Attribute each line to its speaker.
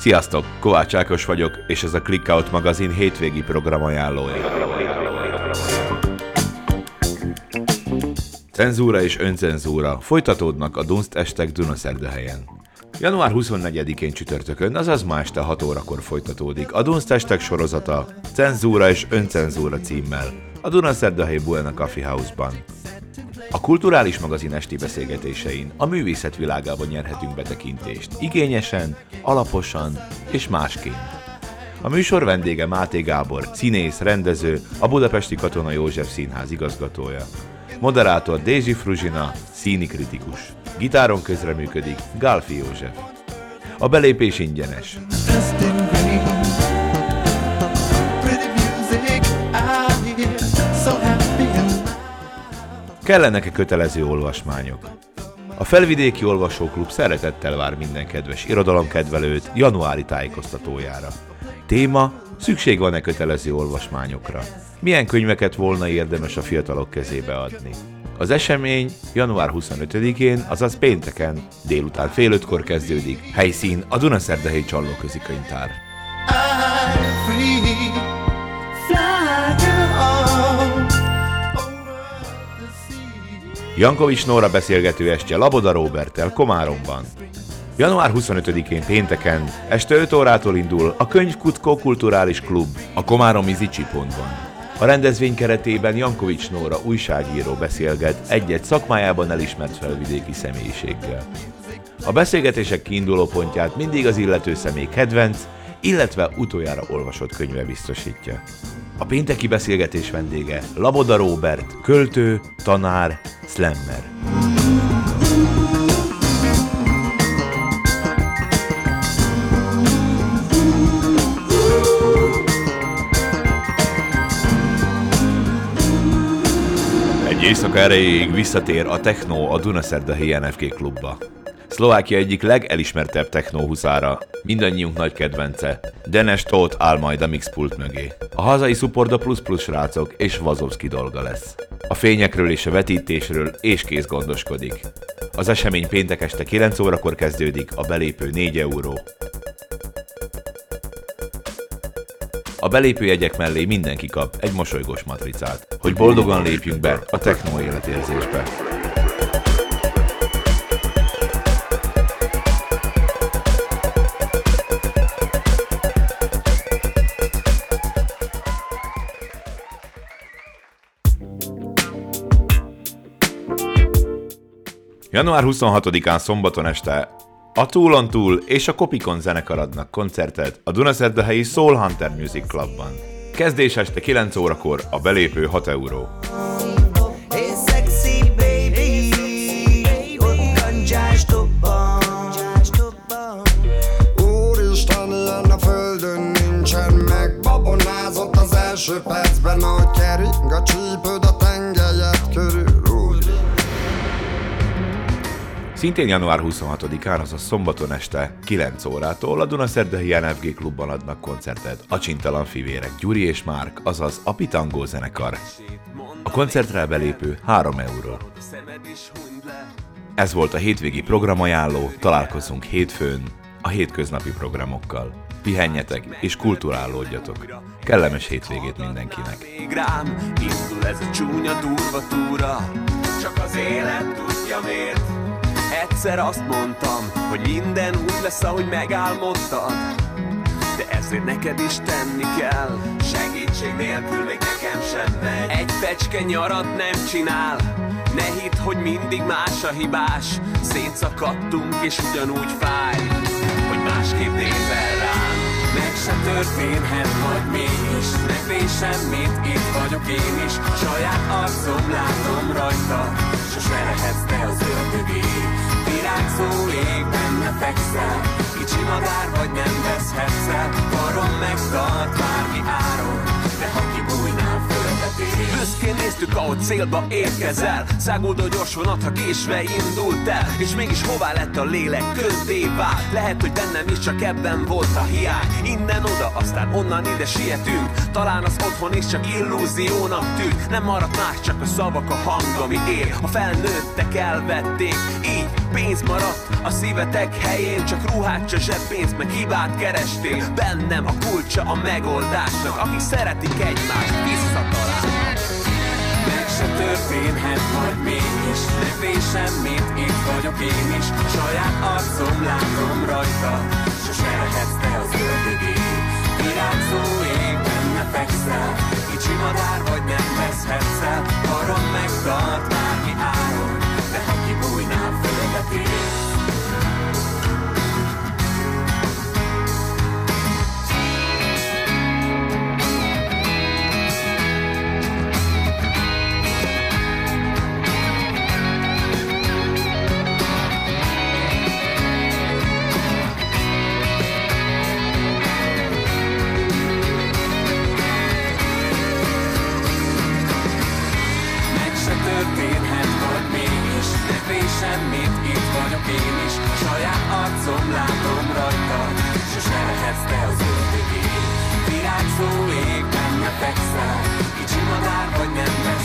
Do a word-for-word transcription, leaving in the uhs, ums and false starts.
Speaker 1: Sziasztok, Kovács Ákos vagyok, és ez a Clickout magazin hétvégi programajánlója. Cenzúra és öncenzúra folytatódnak a Dunst estek Dunaszerdahelyen. január huszonnegyedikén csütörtökön, azaz ma este hat órakor folytatódik a Dunst estek sorozata Cenzúra és öncenzúra címmel a Dunaszerdahely Buena Coffee House-ban. A kulturális magazin esti beszélgetésein a művészet világában nyerhetünk betekintést, igényesen, alaposan és másként. A műsor vendége Máté Gábor, színész, rendező, a Budapesti Katona József Színház igazgatója. Moderátor Dézsi Fruzsina, színikritikus. Gitáron közreműködik Gálfi József. A belépés ingyenes. Kellenek-e kötelező olvasmányok? A Felvidéki Olvasóklub szeretettel vár minden kedves irodalomkedvelőt januári tájékoztatójára. Téma: szükség van-e kötelező olvasmányokra? Milyen könyveket volna érdemes a fiatalok kezébe adni? Az esemény január huszonötödikén, azaz pénteken, délután fél ötkor kezdődik. Helyszín a Dunaszerdahelyi Csallóközi Könyvtár. Jankovics Nóra beszélgető estje Laboda Róberttel Komáromban. január huszonötödikén pénteken este öt órától indul a Könyvkutkó Kulturális Klub a komáromi Zicsi pontban. A rendezvény keretében Jankovics Nóra újságíró beszélget egy-egy szakmájában elismert felvidéki személyiséggel. A beszélgetések kiinduló pontját mindig az illető személy kedvenc, illetve utoljára olvasott könyve biztosítja. A pénteki beszélgetés vendége Laboda Róbert, költő, tanár, slammer. Egy éjszaka erejéig visszatér a techno a Dunaszerdahelyi en ef gé klubba. Szlovákia egyik legelismertebb technóhuszára, mindannyiunk nagy kedvence, Denes Tóth áll majd a mixpult mögé. A hazai support a plusz plusz srácok és Vazovszki dolga lesz. A fényekről és a vetítésről éskész gondoskodik. Az esemény péntek este kilenc órakor kezdődik, a belépő négy euró. A belépőjegyek mellé mindenki kap egy mosolygós matricát, hogy boldogan lépjünk be a techno életérzésbe. január huszonhatodikán szombaton este a Túlon Túl és a Kopikon zenekar adnak koncertet a Dunaszerdahelyi Soul Hunter Music Clubban. Kezdés este kilenc órakor, a belépő hat euró.
Speaker 2: Úristen, ilyen a földön nincsen meg, babonázott az első percben, ahogy kering a csípőd a tengelyet körül.
Speaker 1: Szintén január huszonhatodikán, azaz szombaton este kilenc órától a Dunaszerdahelyi en ef gé klubban adnak koncertet a Csintalan Fivérek, Gyuri és Márk, azaz a Pitangó zenekar. A koncertre belépő három euró. Ez volt a hétvégi programajánló, találkozunk hétfőn a hétköznapi programokkal. Pihenjetek és kulturálódjatok. Kellemes hétvégét mindenkinek.
Speaker 3: Indul ez a csúnya durva túra, csak az élet tudja miért. Egyszer azt mondtam, hogy minden úgy lesz, ahogy megálmodtad, de ezért neked is tenni kell. Segítség nélkül még nekem sem megy. Egy fecske nyarat nem csinál. Ne hidd, hogy mindig más a hibás. Szétszakadtunk és ugyanúgy fáj, hogy másképp nézel rám. Meg se történhet, vagy mégis nem vész semmit, itt vagyok én is. Saját arcom látom rajta, sose lehetsz te az ördögé. Virágzó ég, benne fekszel, kicsi madár vagy nem veszhetsz el. Karom megtart bármi áron, de ha kibújnál földetél. Büszkén néztük, ahogy célba érkezel. Száguldó gyors vonat, ha késve indult el, és mégis hová lett a lélek, köddé vált. Lehet, hogy bennem is csak ebben volt a hiány. Innen oda, aztán onnan ide sietünk. Talán az otthon is csak illúziónak tűnt. Nem maradt más, csak a szavak, a hang, ami ér. A felnőttek elvették, így pénz maradt a szívetek helyén, csak ruhát, se zseppénzt, meg hibát kerestél. Bennem a kulcsa a megoldásnak, akik szeretik egymást, visszatalálnak. Meg se történhet, vagy mégis ne félj semmit, itt vagyok én is. Saját arcom látom rajta, sose lehetsz te az ördögé. Virágzó ég, benne fekszel, kicsi madár vagy nem veszhetsz el. Arra megtart bármi áron, de ha kibújnál, földet érsz. Semmit, itt vagyok én is, saját arcom látom rajta, sose lehetsz te az ördögé. Virágzó ég, benne fekszel, kicsi madár vagy nem vesz